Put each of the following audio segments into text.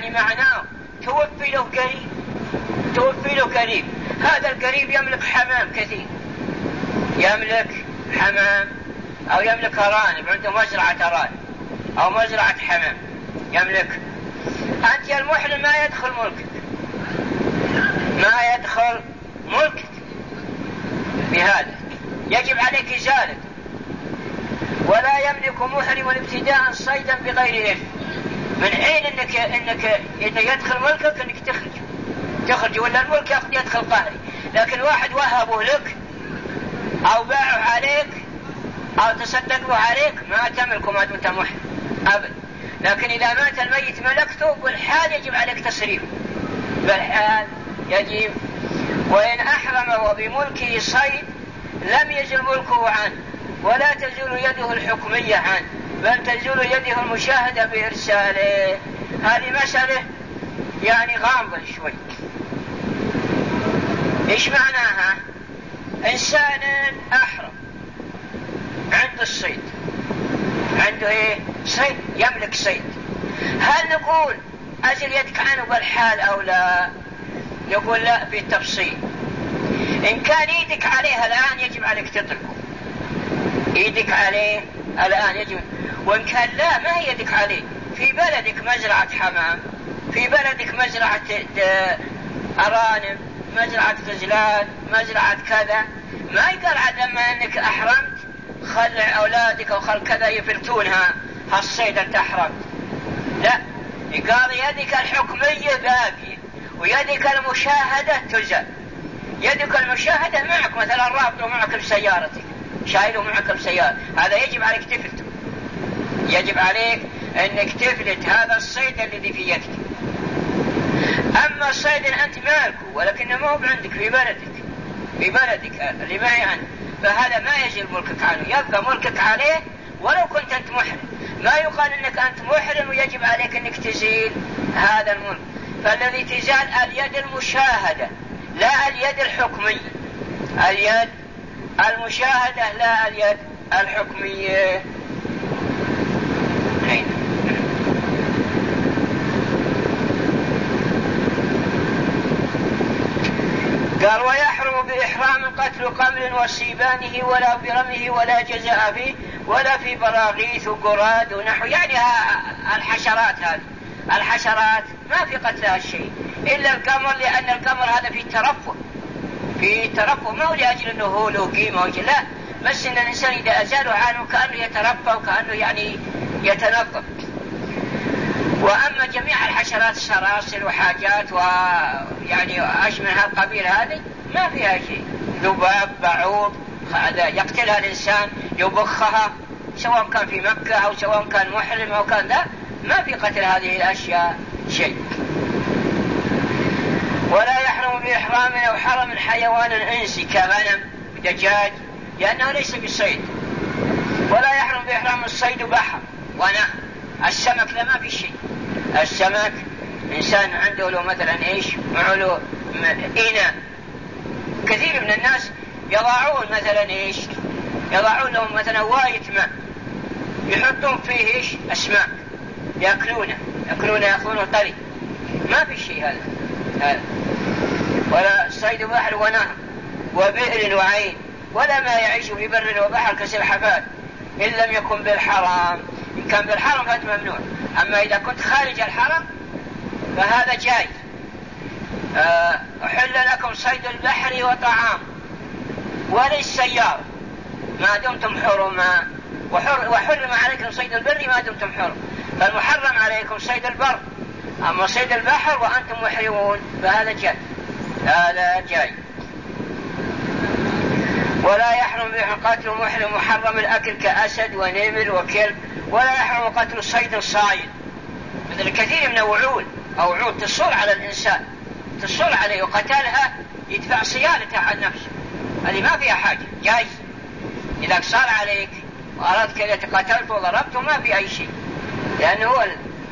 يعني معناه توفي له قريب، هذا القريب يملك حمام كثير، يملك حمام أو يملك أرانب، عنده مزرعة أرانب أو مزرعة حمام يملك. أنت يا المحرم ما يدخل ملكك بهذا، يجب عليك إزالة. ولا يملك محرم ابتداء صيدا بغير إثم، من حين إنك يدخل ملكك إنك تخرج، ولا الملك يدخل قهري. لكن واحد وهبه لك أو باعه عليك أو تصدقوا عليك ما تملكه ما دمت محرم أبدا. لكن إذا مات الميت ملكته بالحال يجب عليك تصريفه، بالحال يجب. وإن أحرم وبملكه صيد لم يزل ملكه عنه ولا تزول يده الحكمية عنه، بل تزول يده المشاهدة بإرساله. هذه مسألة يعني غامضة شوي. إيش معناها؟ إنسان أحرم عنده الصيد، عنده صيد، يملك صيد، هل نقول أجل يدك عنه بالحال أو لا؟ نقول لا بالتفصيل. إن كان يدك عليه الآن يجب عليك تتركه، يدك عليه الآن يجب. وإن كان لا، ما هي يدك عليه، في بلدك مزرعة حمام، في بلدك مزرعة أرانب، مزرعة غزلان، مزرعة كذا، ما يقال عاد لما أنك أحرمت خلع أولادك أو خل كذا يفلتونها هالصيد أنت أحرمت، لا، يقال يدك الحكمية باقية ويدك المشاهدة تزال. يدك المشاهدة معك، مثلا رابطه معك بسيارتك، شايله معك بسيارة، هذا يجب عليك تفلته، يجب عليك أنك تفلت هذا الصيد الذي في يدك. أما الصيد أنت مالكه ولكنه ما هو عندك في بلدك اللي معي عنه، فهذا ما يزيل ملكك عنه، يبقى ملكك عليه ولو كنت أنت محرم. ما يقال أنك أنت محرم ويجب عليك أنك تزيل هذا الملك. فالذي تزال اليد المشاهدة لا اليد الحكمية، اليد المشاهدة لا اليد الحكمية. قال ويحرم بإحرام قتل قمل وسيبانه ولا برمه ولا جزاء فيه ولا في براغيث وقراد ونحو، يعني الحشرات، هذه الحشرات ما في قتلها الشيء إلا القمر، لأن القمر هذا في ترفه ما هو لأجل أنه هو له قيمة لا، بس إن الإنسان إذا أزاله عنه كأنه يترفه وكأنه يعني يتنظف. وأما جميع الحشرات سراسل وحاجات ويعني أشمل هالقبيل هذه ما فيها شيء، ذباب، بعوض، هذا يقتلها الإنسان يبخها سواء كان في مكة أو سواء كان محرم أو كان لا، ما في قتل هذه الأشياء شيء. ولا يحرم بإحرام أو حرم حيوان إنسي كغنم ودجاج لأنه ليس بالصيد. ولا يحرم بإحرام الصيد بحر ونهر، السمك لا ما في شيء. السمك إنسان عنده له مثلا معه له إناء، كثير من الناس يضعون مثلا يضعون لهم مثلا واية ماء يحطون فيه أسماك يأكلونه طري، ما في شيء هذا. ولا صيد بحر ونهر وبئر وعين ولا ما يعيش في بر وبحر كسلحفاة إن لم يكن بالحرام. إن كان بالحرم فهذا ممنوع، أما إذا كنت خارج الحرم فهذا جائز. أحل لكم صيد البحر وطعام وللسيارة ما دمتم حرما، وحرم عليكم صيد البر ما دمتم حرم، فالمحرم عليكم صيد البر. أما صيد البحر وأنتم محرمون فهذا جائز، هذا جائز. ولا يحرم قتل محرم محرم الأكل كأسد ونمر وكلب. ولا يحرم قتل صيد صايد، مثل كثير من وعود تصول على الإنسان، تصول عليه وقتلها يدفع صيانتها عن نفسه، هذه ما فيها حاجة، جائز. إذا صار عليك وأردت كذا قتلته وضربته ما في أي شيء، لأنه هو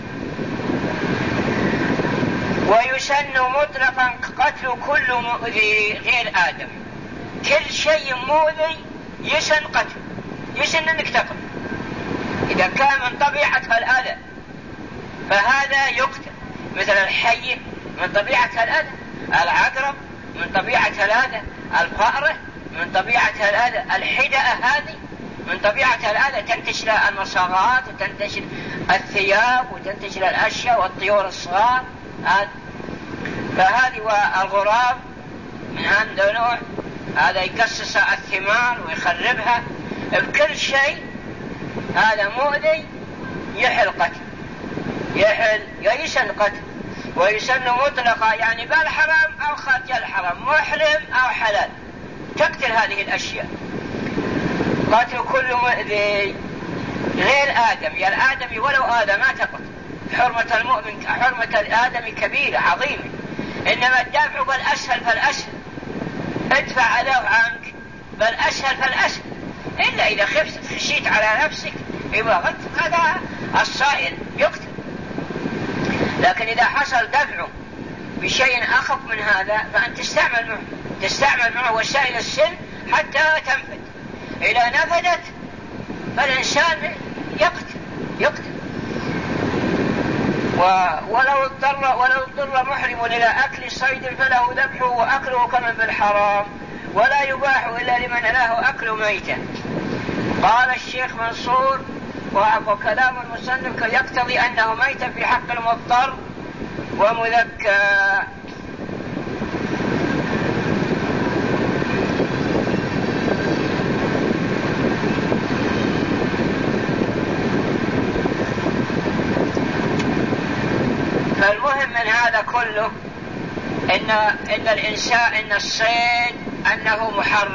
ويسن مطلقا قتل كل مؤذي غير آدم، كل شيء مؤذي يسن قتل، يسن أنك تقتل إذا كان من طبيعة الأذى فهذا يقتل. مثل الحية من طبيعة الأذى، العقرب من طبيعة الأذى، الفأرة من طبيعة الأذى، الحدأة هذه من طبيعة الأذى، تنتشر المصاغات وتنتشر الثياب وتنتشر الأشياء والطيور الصغار. فهذه والغراب من هذا النوع، هذا يقصص الثمار ويخربها بكل شيء، هذا مؤذي يحل قتل، يسن قتل ويسن مطلقا، يعني بالحرام أو خارج الحرام، محرم أو حلال، تقتل هذه الأشياء. قتل كل مؤذي غير آدمي، الآدمي ولو آدم ما تقتل، حرمة المؤمن حرمة الآدمي كبيرة عظيمة، إنما الدافع بالأسهل فالأسهل، ادفع عداو عنك بالأسهل فالأسهل، إلا إذا خشيت على نفسك يبغى هذا الصائل يقتل. لكن إذا حصل دفع بشيء أخف من هذا فأنت تستعمل معه وسائل السن حتى تنفذ. إذا نفذت فالإنسان يقتل. ولو اضطر محرم إلى أكل صيد فله ذبحه وأكله كمن بالحرام، ولا يباح إلا لمن له أكل ميتا. قال الشيخ منصور: وكلام المصنف يقتضي أنه ميت في حق المضطر ومذكى. فالمهم من هذا كله إن الإنسان إن الصيد أنه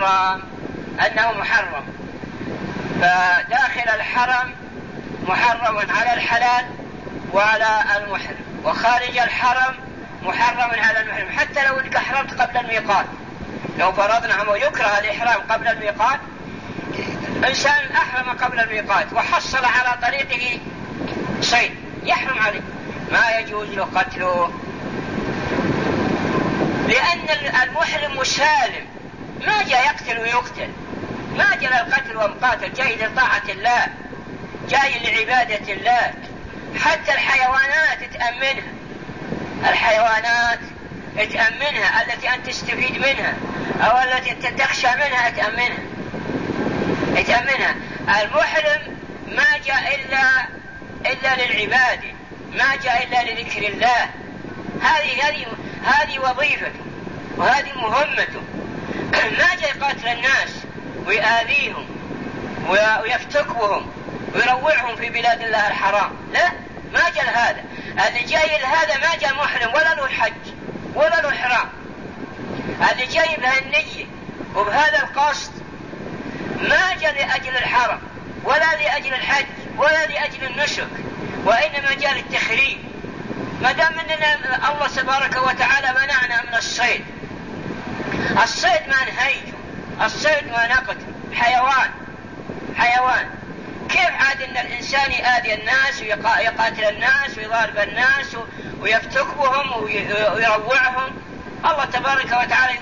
محرم، فداخل الحرم محرم على الحلال وعلى المحرم، وخارج الحرم محرم على المحرم، حتى لو انك احرمت قبل الميقات. لو فرضنا أنه يكره الإحرام قبل الميقات، إنسان أحرم قبل الميقات وحصل على طريقه صيد يحرم عليه، ما يجوز له قتله، لأن المحرم مسالم، ما جاء يقتل ويقتل، ما جاء القتل ومقاتل، جاي لطاعة الله، جاي لعبادة الله. حتى الحيوانات تأمنها التي أنت تستفيد منها أو التي تخشى منها تأمنها. المحرم ما جاء إلا للعبادة، ما جاء إلا لذكر الله، هذه وظيفته وهذه مهمته. ما جاء يقاتل الناس ويآذيهم ويفتكهم ويروعهم في بلاد الله الحرام، لا، ما جاء هذا. اللي جاي لهذا ما جاء محرم ولا له حج ولا له إحرام، اللي جاي بهالنية وبهذا القصد ما جاء لأجل الحرم ولا لأجل الحج ولا لأجل النسك، وإنما جاء للتخريب. ما دام أننا الله تبارك وتعالى منعنا من الصيد ما نهيجه، الصيد ما نقتل، حيوان. كيف عاد ان الانسان يؤذي الناس ويقاتل الناس ويضارب الناس ويفتك بهم ويروعهم؟ الله تبارك وتعالى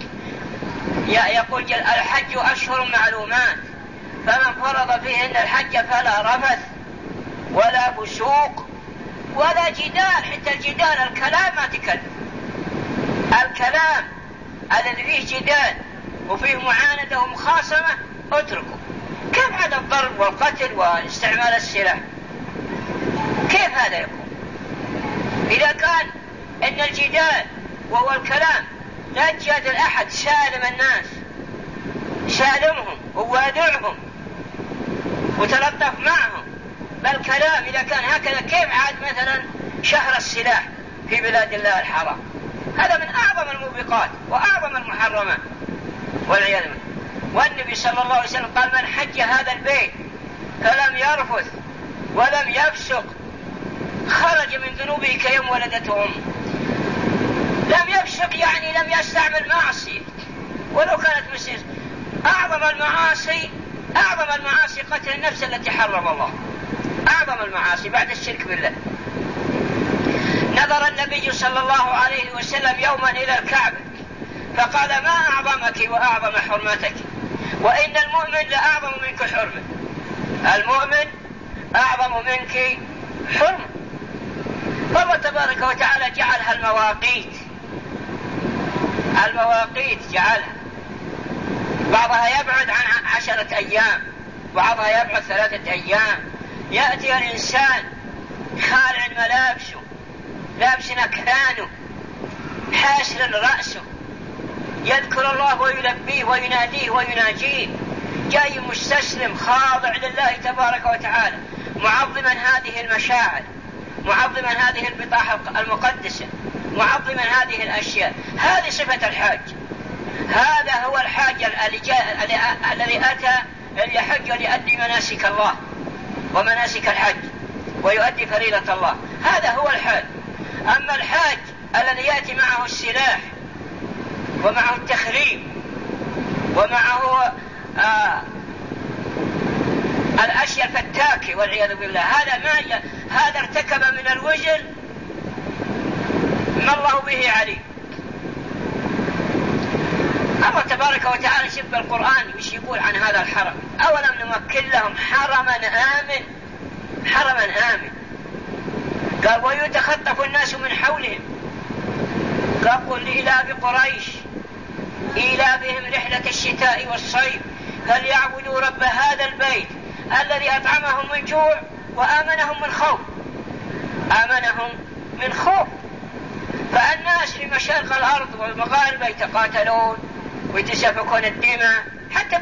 يقول الحج أشهر معلومات، فمن فرض فيهن الحج فلا رفث ولا فسوق ولا جدال. حتى الجدال، الكلام ما تكلم، الكلام الذي فيه جدال وفيه معاندة ومخاصمة اتركه. كيف هذا الضرب والقتل واستعمال السلاح؟ كيف هذا يكون؟ إذا كان إن الجدال وهو الكلام لا تجادل أحد، سالم الناس، سالمهم ووادعهم وتلطف معهم، بل كلام إذا كان هكذا، كيف عاد مثلا شهر السلاح في بلاد الله الحرام؟ هذا من أعظم الموبقات وأعظم المحرمات والعياذ بالله. والنبي صلى الله عليه وسلم قال: من حج هذا البيت فلم يرفث ولم يفسق خرج من ذنوبه كيوم ولدته أمه. لم يفسق يعني لم يستعمل معصية ولو كانت مسيرة. أعظم المعاصي قتل النفس التي حرم الله، أعظم المعاصي بعد الشرك بالله. نظر النبي صلى الله عليه وسلم يوما إلى الكعبة فقال: ما أعظمك وأعظم حرمتك، وإن المؤمن لأعظم منك حرمة. المؤمن أعظم منك حرمة. فالله تبارك وتعالى جعلها المواقيت جعلها، بعضها يبعد عن 10 أيام، بعضها يبعد 3 أيام. يأتي الإنسان خالع ملابسه، لابس نكهانه، حاسر رأسه، يذكر الله ويلبيه ويناديه ويناجيه، جاي مستسلم خاضع لله تبارك وتعالى، معظما هذه المشاعر، معظما هذه البطاحة المقدسة، معظما هذه الأشياء. هذه صفة الحاج. هذا هو الحاج الذي أتى ليحج وليؤدي مناسك الله ومناسك الحج ويؤدي فريضة الله. هذا هو الحاج. أما الحاج الذي يأتي معه السلاح ومعه التخريب ومعه الأشياء الفتاكة والعياذ بالله، هذا ارتكب من الوزر ما الله به عليم. الله تبارك وتعالى شف القرآن مش يقول عن هذا الحرم: أولم نمكن لهم حرما آمن. قال: ويتخطف الناس من حولهم. قال: قل لإلاف قريش إيلافهم رحلة الشتاء والصيف فليعبدوا رب هذا البيت الذي أطعمهم من جوع وآمنهم من خوف. فالناس في مشارق الأرض والمغارب يتقاتلون ويتسافكون الدماء، حتى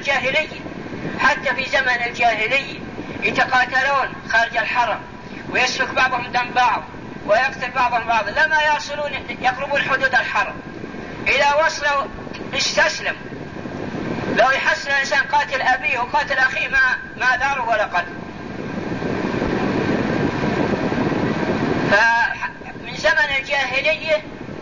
في زمن الجاهلية يتقاتلون خارج الحرم، ويسفك بعضهم دم بعض ويقتل بعضهم بعض، لما يقربون حدود الحرم. إذا وصلوا استسلموا. لو يحسن الإنسان قاتل أبيه وقاتل أخيه ما داره ولا قتل. فمن زمن الجاهلية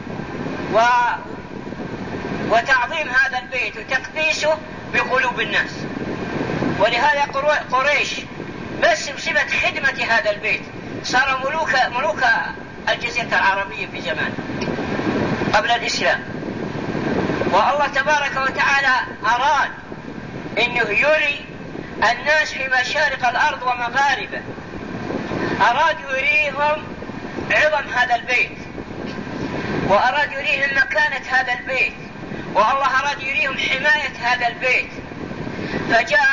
وتعظيم هذا البيت وتقديسه بقلوب الناس. ولهذا قريش بس بصفة خدمة هذا البيت صاروا ملوك الجزيرة العربية في زمان قبل الإسلام. والله تبارك وتعالى أراد أنه يري الناس في مشارق الأرض ومغاربه، أراد يريهم عظم هذا البيت، وأراد يريهم مكانة هذا البيت، والله أراد يريهم حماية هذا البيت. فجاء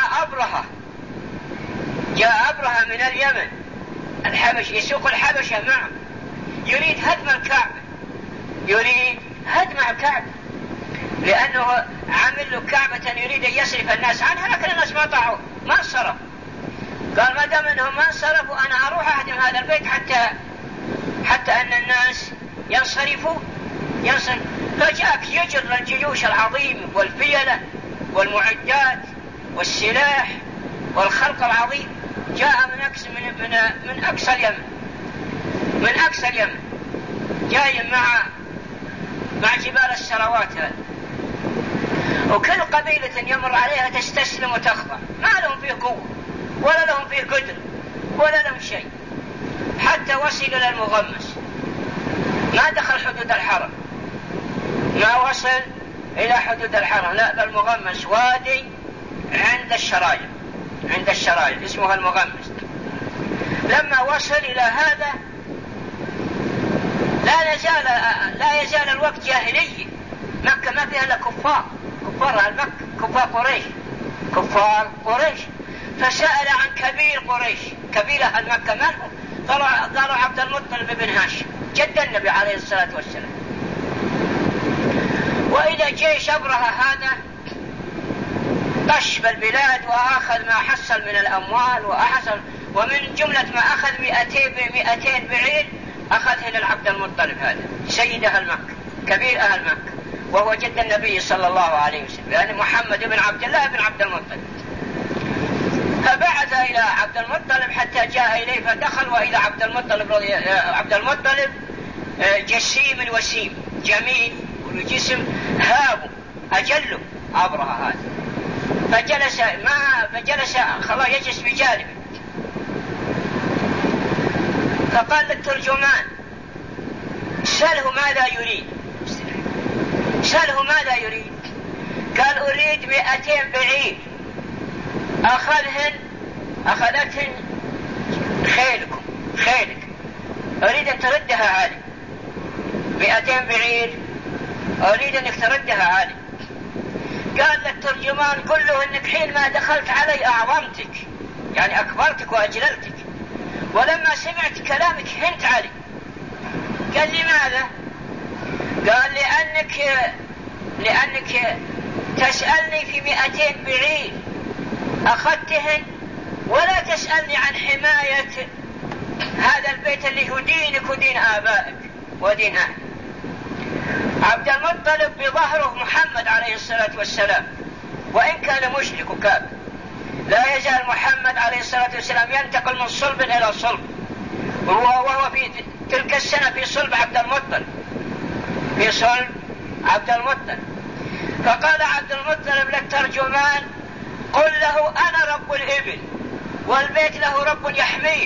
أبرهة من اليمن الحبش يسوق الحبشة معه، يريد هدم الكعبة، لأنه عمل له كعبة يريد أن يصرف الناس عنها، لكن الناس ما طاعوا، ما انصرف. قال: ما دام أنهم ما انصرفوا أنا أروح أهدم هذا البيت حتى أن الناس ينصرفوا. فجاءك يجر الجيوش العظيم والفيلة والمعدات والسلاح والخلق العظيم، جاء من أقصى اليمن، جاي مع جبال السروات هذا. وكل قبيلة يمر عليها تستسلم وتخضع، ما لهم فيه قوة ولا لهم فيه قدر ولا لهم شيء، حتى وصل إلى المغمس. ما دخل حدود الحرم، ما وصل إلى حدود الحرم، لا، بل المغمس وادي عند الشرايع اسمها المغمس. لما وصل إلى هذا لا يزال الوقت جاهلية. مكة ما فيها إلا كفار قريش. فسأل عن كبير قريش، كبير أهل مكة من هو؟ قالوا عبد المطلب بن هاشم جد النبي عليه الصلاة والسلام. وإذا جيش أبرهة هذا طش بالبلاد وأخذ ما حصل من الأموال ومن جملة ما أخذ 200 بعير أخذه للعبد المطلب هذا سيد أهل مكة، كبير أهل مكة، وهو جد النبي صلى الله عليه وسلم، يعني محمد بن عبد الله بن عبد المطلب. فبعث إلى عبد المطلب حتى جاء إليه فدخل، وإلى عبد المطلب جسيم وسيم، جميل والجسم هاب أجله أبرهة هذا. فجلس خلاه يجلس بجانبه. فقال للترجمان: سأله ماذا يريد. قال: أريد 200 بعير أخذتهن خيلك، أريد أن تردها عالي. 200 بعير أريد أنك تردها عالي. قال للترجمان قل له أنك حين ما دخلت علي أعظمتك، يعني أكبرتك وأجللتك، ولما سمعت كلامك هنت علي. قال لماذا؟ قال لأنك تسألني في 200 بعير أخذتهن، ولا تسألني عن حماية هذا البيت اللي يدينك ودين آبائك ودين أهل. عبد المطلب بظهره محمد عليه الصلاة والسلام، وإن كان مشرك وكافر، لا يزال محمد عليه الصلاة والسلام ينتقل من صلب إلى صلب، وهو في تلك السنة في صلب عبد المطلب، في صلب عبد المطلب. فقال عبد المطلب للترجمان قل له أنا رب الإبل، والبيت له رب يحميه،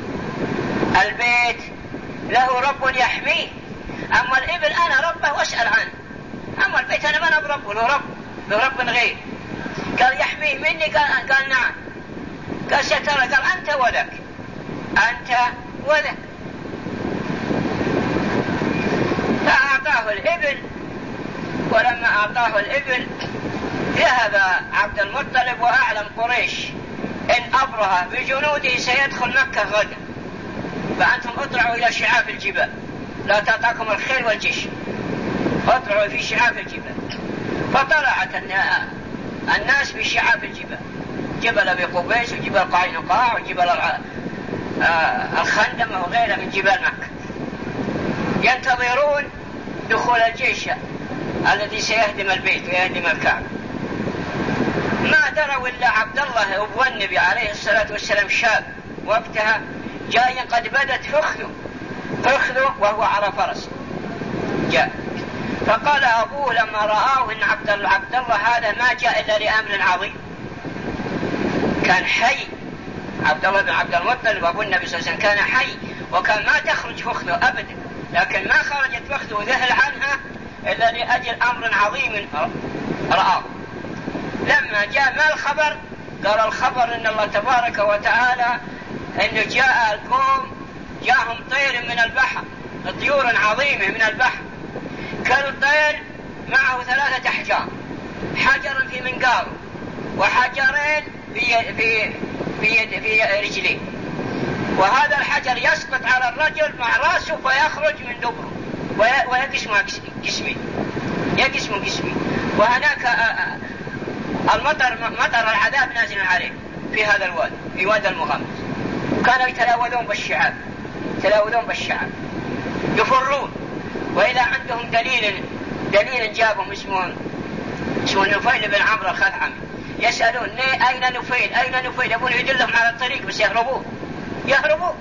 البيت له رب يحميه، أما الإبل أنا ربه وأسأل عنه، أما البيت أنا ما بربه، له رب غير. قال يحميه مني؟ قال نعم. قال سترى؟ قال أنت ولك، أنت ولك. فأعطاه الإبل، ولما أعطاه الإبل ذهب عبد المطلب وأعلم قريش إن أبرهة بجنوده سيدخل مكة غدا، فأنتم اطلعوا إلى شعاب الجبال، لا تعطاكم الخيل والجيش، اطلعوا في شعاب الجبال. فطلعت الناس في شعاب الجبال، جبل أبي قبيس وجبل قينقاع وجبل الخندم وغيرها من جبال مكة، ينتظرون دخول الجيش الذي سيهدم البيت ويهدم الكعبة. ما دروا إلا عبد الله أبو النبي عليه الصلاة والسلام شاب وقتها جاي قد بدت فخذه وهو على فرس جاء. فقال أبوه لما رآه إن عبد الله هذا ما جاء إلا لأمر عظيم، كان حي عبد الله بن عبد المطلب أبو النبي صلى الله عليه وسلم، كان حي وكان ما تخرج فخذه أبدا، لكن ما خرجت فخذه ذهل عنها إلا لأجل أمر عظيم رآه. لما جاء ما الخبر؟ قال الخبر إن الله تبارك وتعالى إنه جاء القوم جاءهم طير من البحر، طيور عظيمة من البحر، كالطير معه 3 أحجار، حجر في منقاره وحجرين في رجليه، وهذا الحجر يسقط على الرجل مع رأسه فيخرج من دبره ويقسم جسمي، وهناك المطر مطر العذاب نازل عليه في هذا الوادي، في وادي المغامس. كانوا يتلاوذون بالشعب يفرون، وإذا عندهم دليل جابهم اسمه نفيل بن عمرو الخثعمي، يسألون أين نفيل، يبون يدلهم على الطريق بس يهربون.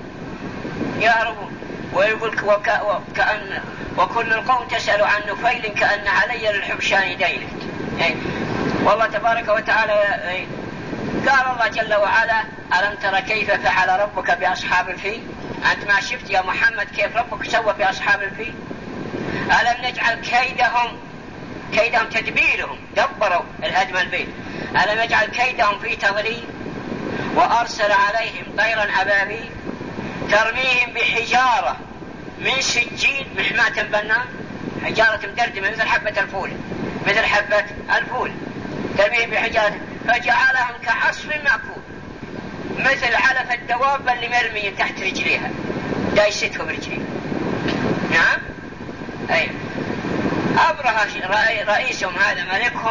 ويقول وكل القوم تسأل عن نفيل كأن علي للحبشان دينه. والله تبارك وتعالى قال الله جل وعلا ألم تر كيف فعل ربك بأصحاب الفيل؟ أنت ما شفت يا محمد كيف ربك سوى بأصحاب الفيل؟ ألم نجعل كيدهم تدبيرهم، دبروا الهدم البيت، ألم يجعل كيدهم في تضليل؟ وأرسل عليهم طيرا أبابيل ترميهم بحجارة من سجيل محماة بالنار، حجارة مدردمة مثل حبة الفول، ترميهم بحجارة فجعلهم كعصف مأكول، مثل علف الدواب اللي مرمية تحت رجليها دايستهم رجليها. نعم أي أبرهة رئيسهم هذا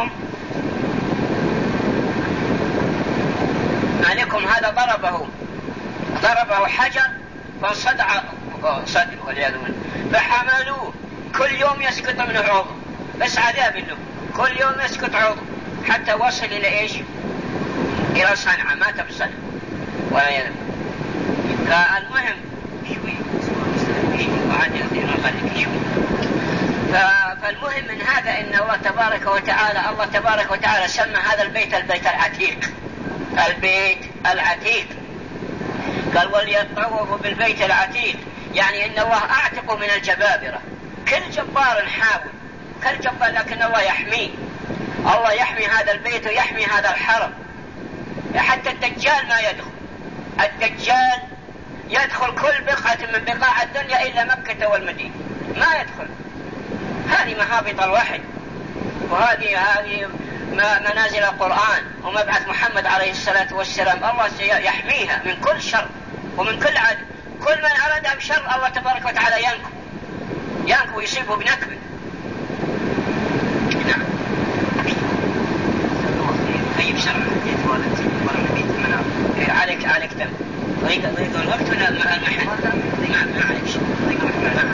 ملكهم هذا ضربه حجر فانصدع صدره والعياذ بالله، فحملوه كل يوم يسقط منه عضو، بس عذاب له كل يوم يسقط عضو حتى وصل إلى إيش؟ إلى صنعاء، مات بصنعاء والعياذ بالله. فالمهم فالمهم من هذا إن الله تبارك وتعالى سمى هذا البيت البيت العتيق. قال وليطوفوا بالبيت العتيق، يعني إن الله أعتقه من الجبابرة. كل جبار حاول، لكن الله يحمي هذا البيت ويحمي هذا الحرم، حتى الدجال ما يدخل. الدجال يدخل كل بقعة من بقاع الدنيا إلا مكة والمدينة، ما يدخل. هذه محافظ الوحي، وهذه منازل القرآن ومبعث محمد عليه الصلاة والسلام. الله سيحميها من كل شر ومن كل عدو. كل من أراد بشر الله تبارك وتعالى ينكو ويصيبه بنكبه. نعم. طيب شرع عليك تم ضيق الوقت ولا المحل؟ ما عليك شيء. ضيق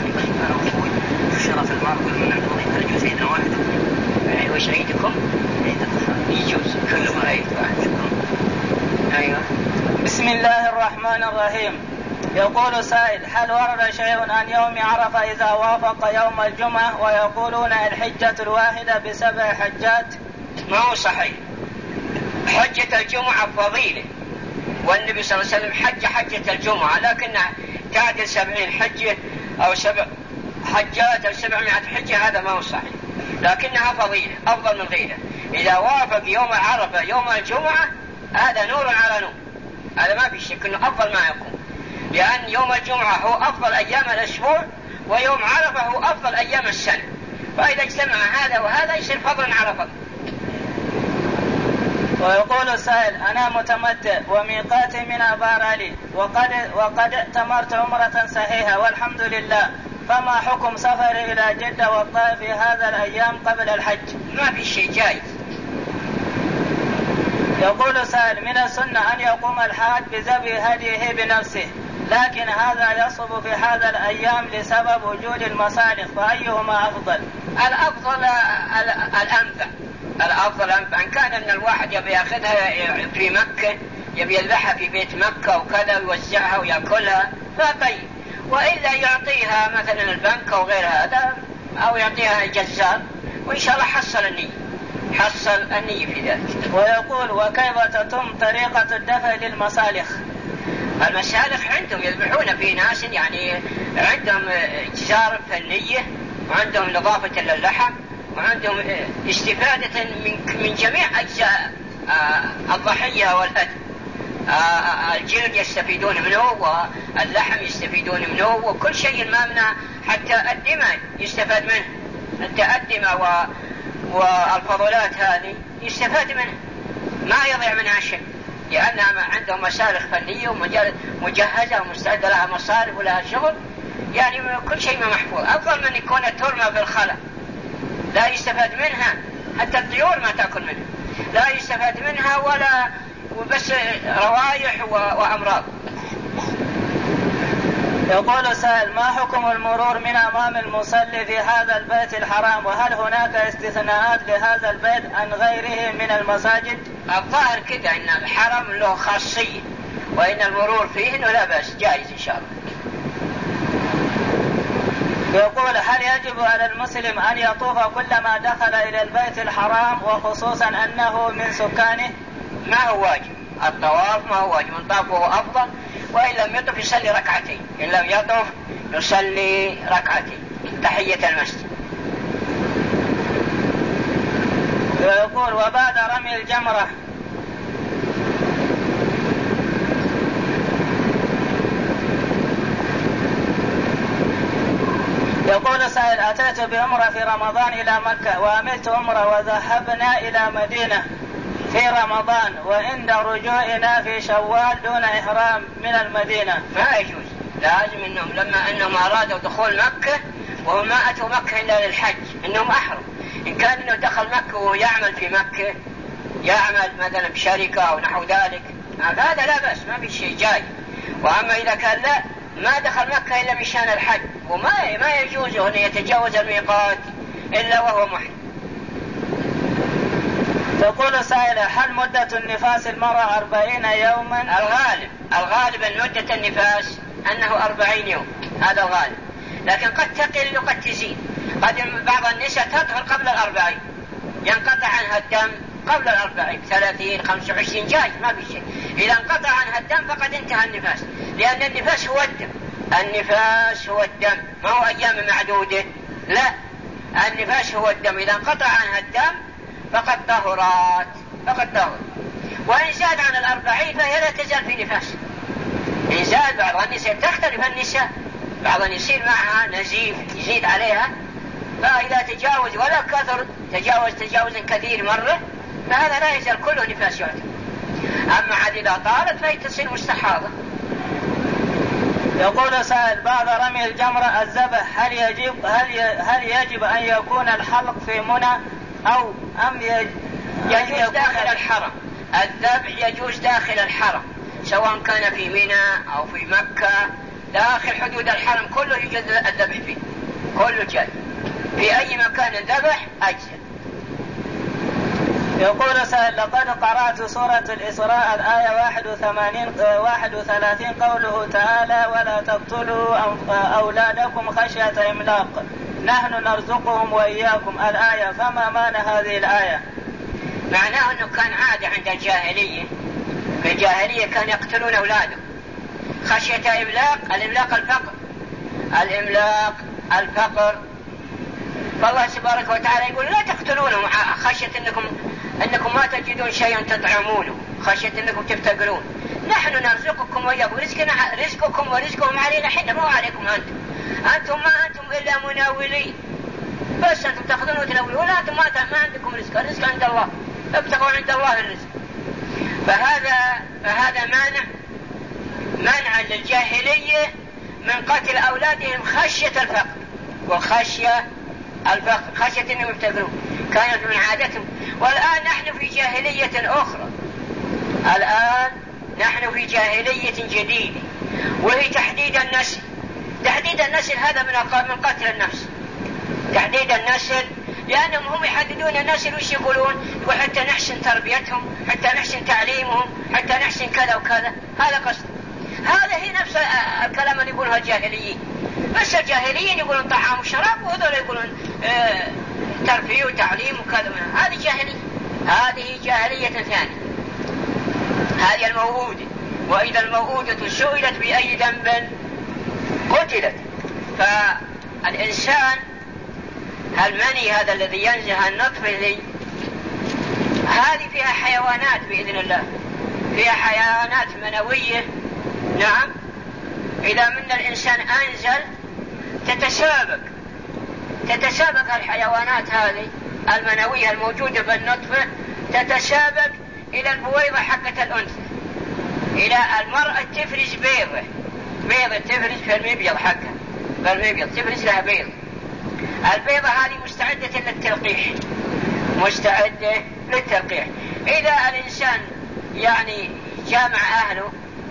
شرف المال كل من عنده ضيق رجل سيدنا واحد. وش عيدكم؟ يجوز كل ما عيد واحد. أيوة. بسم الله الرحمن الرحيم. يقول سائل: هل ورد شيء عن يوم عرفة إذا وافق يوم الجمعة ويقولون الحجة الواحدة ب7 حجات؟ ما هو صحيح. حجة الجمعة فضيلة، والنبي صلى الله عليه وسلم حجة الجمعة، لكنها تعدل 70 حجة أو 7 حجات أو 700 حجة، هذا ما هو صحيح، لكنها فضيلة أفضل من غيرها. إذا وافق يوم عرفة يوم الجمعة هذا نور على نور، هذا ما في شك أنه أفضل ما يكون، لأن يوم الجمعة هو أفضل أيام الأسبوع، ويوم عرفة هو أفضل أيام السنة، فإذا اجتمع هذا وهذا يصير فضلا على فضل. ويقول السائل: أنا متمتع وميقاتي من آبار علي وقد اعتمرت عمرة صحيحة والحمد لله، فما حكم سفري إلى جدة والطائف في هذا الأيام قبل الحج؟ ما في شيء جائز. يقول السائل: من السنة أن يقوم الحاج بذبح هديه بنفسه، لكن هذا يصعب في هذا الأيام لسبب وجود المصالح، فأيهما أفضل؟ الأفضل أنفع. إن كان أن الواحد يبي يأخذها في مكة، يبي يذبحها في بيت مكة وكذا ويوزعها ويأكلها فطيب، وإلا يعطيها مثلا البنك أو غير هذا، أو يعطيها الجزار، وإن شاء الله حصل النية في ذلك. ويقول: وكيف تتم طريقة الدفع للمصالح؟ المسالخ عندهم يذبحون في ناس يعني عندهم جزار فنية، وعندهم نظافة للحم، وعندهم استفادة من جميع أجزاء الضحية والأدم. الجلد يستفيدون منه، واللحم يستفيدون منه، وكل شيء ما منه، حتى الدماء يستفاد منه، الدماء والفضلات هذه يستفاد منها، ما يضيع منها شيء، لأنها عندهم مسالخ فنية ومجهزة ومستعدة لها مصارف ولها شغل، يعني كل شيء ما محفوظ. أفضل من يكون ترمى في الخلا لا يستفاد منها، حتى الطيور ما تأكل منها، لا يستفاد منها ولا وبس روائح وأمراض. يقول سائل: ما حكم المرور من أمام المصلي في هذا البيت الحرام، وهل هناك استثناءات لهذا البيت عن غيره من المساجد؟ الظاهر كده إن الحرم له خاصية، وإن المرور فيه إنه لا بأس، جائز إن شاء الله. يقول: هل يجب على المسلم أن يطوف كلما دخل إلى البيت الحرام، وخصوصا أنه من سكانه؟ ما هو واجب الطواف، ما هو واجب، من طاف وهو أفضل، وإن لم يطف يصلي ركعتين، إن لم يطف يصلي ركعتين تحية المسجد. ويقول: وبعد رمي الجمرة يقول سائل: أتيت بعمرة في رمضان إلى مكة، وعملت عمرة وذهبنا إلى مدينة في رمضان، وعند رجوعنا في شوال دون إحرام من المدينة، ما يجوز. لازم إنهم لما أنهم أرادوا دخول مكة وهم ما أتوا مكة إلا للحج إنهم أحرم. إن كان إنه دخل مكة ويعمل في مكة، يعمل مثلا بشركة أو نحو ذلك، هذا لا بأس، ما في شيء جاي. وأما إذا كان لا ما دخل مكة إلا بشان الحج، وما يجوزه أن يتجاوز الميقات إلا وهو محرم. تقول سائلة: هل مدة النفاس المرأة 40 يوما؟ الغالب أن مدة النفاس أنه 40 يوم، هذا الغالب، لكن قد تقل وقد تزيد. قد بعض النساء تطهر قبل 40، ينقطع عنها الدم قبل 40 30 25 جايز، ما في شيء. إذا انقطع عنها الدم فقد انتهى النفاس، لأن النفاس هو الدم، النفاس هو الدم، ما هو أيام معدودة، لا، النفاس هو الدم. إذا انقطع عنها الدم فقد طهرت، وإن زاد عن 40 فهي لا تزال في نفاس. إنزال. بعض النساء تختلف النساء، بعض يصير معها نزيف يزيد عليها، فإذا تجاوز ولا كثر تجاوزا كثير مرة فهذا لا يزال كله نفاس يعتبر. أما عاد إذا طالت فهي تصير مستحاضة. يقول سائل: بعد رمي الجمرة الذبح هل يجب أن يكون الحلق في منى أو يجوز داخل الحرم؟ الذبح يجوز داخل الحرم، سواء كان في منى أو في مكة، داخل حدود الحرم كله يجوز الذبح فيه، كله جاي في أي مكان الذبح أجزاء. يقول سائل: لقد قرأت سورة الإسراء الآية 31 قوله تعالى: ولا تقتلوا أولادكم خشية إملاق نحن نرزقهم وإياكم الآية، فما معنى هذه الآية؟ معناه أنه كان عادة عند الجاهلية، في الجاهلية كانوا يقتلون أولادهم خشية إملاق. الإملاق الفقر. فالله سبحانه وتعالى يقول: لا تقتلونهم خشية أنكم ما تجدون شيئا تطعمونه، خشية أنكم تفتقرون. نحن نرزقكم وإياكم، رزقكم ورزقهم علينا حين، ما عليكم أنتم ما أنتم إلا مناولين، بس أنتم تأخذون وتناولون، ولا أنتم ما عندكم رزق، الرزق عند الله، ابتغوا عند الله الرزق. فهذا منع للجاهلية من قتل أولادهم خشية الفقر، وخشية أنهم يفتقرون، كانت من عادتهم. والآن نحن في جاهلية أخرى، الآن نحن في جاهلية جديدة، وهي تحديد النسل. تحديد النسل هذا من قتل النفس، تحديد النسل، لأنهم هم يحددون النسل. وش يقولون؟ حتى نحسن تربيتهم، حتى نحسن تعليمهم، حتى نحسن كذا وكذا. هذا قصد، هذا هي نفس الكلام اللي يقولها الجاهليين. بس الجاهليين يقولون طعام وشراب، وهذول يقولون ترفيه وتعليم وكذا. هذه جاهلية، هذه جاهلية ثانية، هذه الموؤودة. وإذا الموؤودة سئلت بأي ذنب قتلت. فالإنسان المني هذا الذي ينزه النطفة ذي، هذه فيها حيوانات بإذن الله، فيها حيوانات منوية. نعم، إذا من الإنسان أنزل تتسابق الحيوانات هذه المنوية الموجودة بالنطفة، تتسابق إلى البويضة حقة الأنثى، إلى المرأة تفرز بيضة تفرز في المبيض حقها، بالمبيض تفرز لها بيض. البيضة هذه مستعدة للتلقيح. إذا الإنسان يعني جامع أهله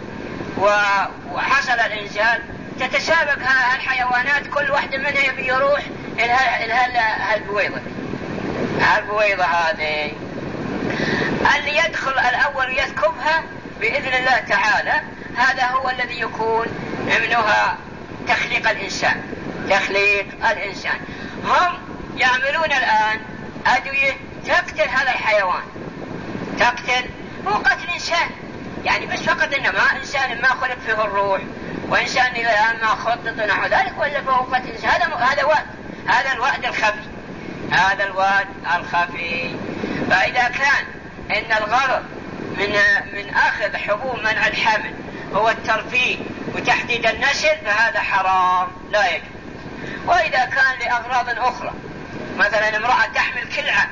وحصل الإنزال، تتسابق الحيوانات، كل واحدة منها يبي يروح إلى البويضة هذه. اللي يدخل الأول ويثكبها بإذن الله تعالى، هذا هو الذي يكون منها تخليق الإنسان. هم يعملون الآن أدوية تقتل هذا الحيوان، هو قتل إنسان يعني، بس فقط إنما إنسان ما خلق فيه الروح، وإنسان الآن ما خطط نحو ذلك، ولا فهو قتل إنسان. هذا الواد الخفي. فإذا كان إن الغرض من أخذ حبوب منع الحمل هو الترفيه وتحديد النسل، فهذا حرام لا يجوز. وإذا كان لأغراض أخرى، مثلا امرأة تحمل كلعة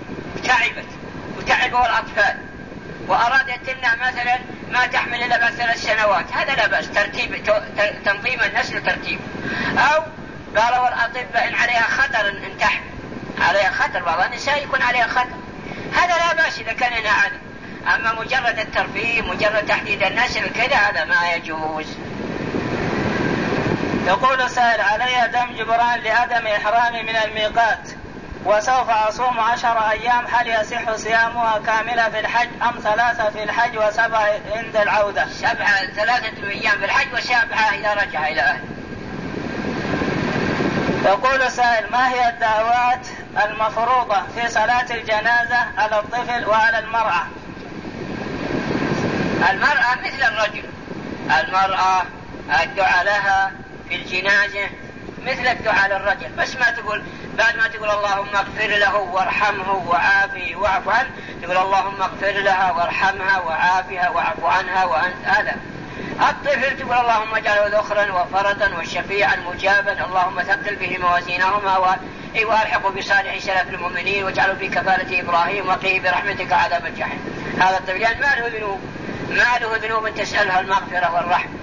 وتعبوا الأطفال، وأرادت تمنع مثلا ما تحمل إلا بعد 3 سنوات، هذا لا بأس، تنظيم النسل وترتيب. أو قالوا الأطباء إن عليها خطر إن تحمل، عليها خطر، بعض النساء يكون عليها خطر، هذا لا بأس إذا كان هنا عدم. أما مجرد الترفيه، مجرد تحديد النسل كذا، هذا ما يجوز. يقول سائل: علي دم جبران لعدم إحرامي من الميقات، وسوف أصوم 10 أيام، هل يصح صيامها كاملة في الحج أم 3 في الحج و7 عند العودة؟ 3 أيام في الحج و7 إذا رجع إلى أهله. يقول سائل: ما هي الدعوات المفروضة في صلاة الجنازة على الطفل وعلى المرأة؟ المرأة مثل الرجل، المرأة الدعاء لها في الجنازة مثل الدعاء للرجل، بس ما تقول بعد ما تقول اللهم اغفر له وارحمه وعافه واعف عنه، تقول اللهم اغفر لها وارحمها وعافها واعف عنها وأنت. الطفل تقول اللهم اجعله ذخرا وفرطا وشفيعا مجابا، اللهم ثقل به موازينهما والحقه بصالح سلف المؤمنين واجعله في كفالة إبراهيم وقيه برحمتك عذاب الجحيم. هذا الطفل يعني ما له ذنوب تسألها المغفرة والرحمة.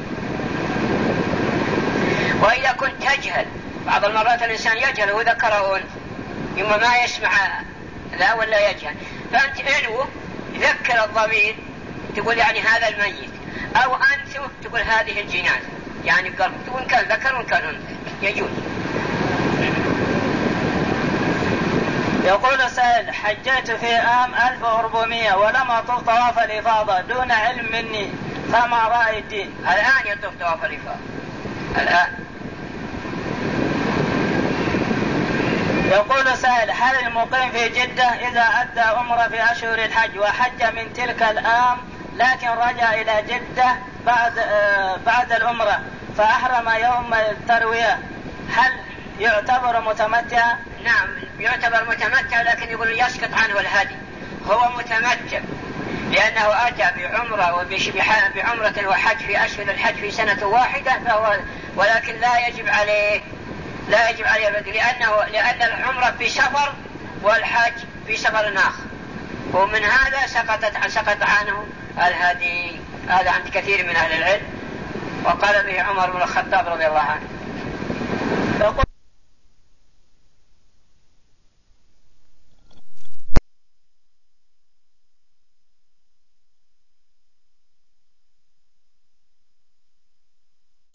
وإذا كنت تجهل، بعض المرات الإنسان يجهل وذكره أنت إما ما يسمع لا ولا يجهل، فأنت أنوه ذكر الضمير تقول يعني هذا الميت، أو أنت تقول هذه الجنازة، يعني بقلبك تقول كان ذكر وكان أنثى يجوز. يقول سائل: حجيت في عام 1400 ولم أطف طواف الإفاضة دون علم مني، فما رأي الدين؟ الآن يطوف طواف الإفاضة الآن. يقول سائل: هل المقيم في جدة إذا أدى عمرة في أشهر الحج وحج من تلك العام لكن رجع إلى جدة بعد العمرة فأحرم يوم التروية، هل يعتبر متمتع؟ نعم يعتبر متمتع، لكن يقول يسقط عنه الهدي. هو متمتع لأنه أتى بعمرة وحج في أشهر الحج في سنة واحدة، ولكن لا يجب عليه الهدي، لأن العمرة في سفر والحج في سفر آخر، ومن هذا سقط عنه الهدي. هذا عند كثير من أهل العلم، وقال به عمر بن الخطاب رضي الله عنه.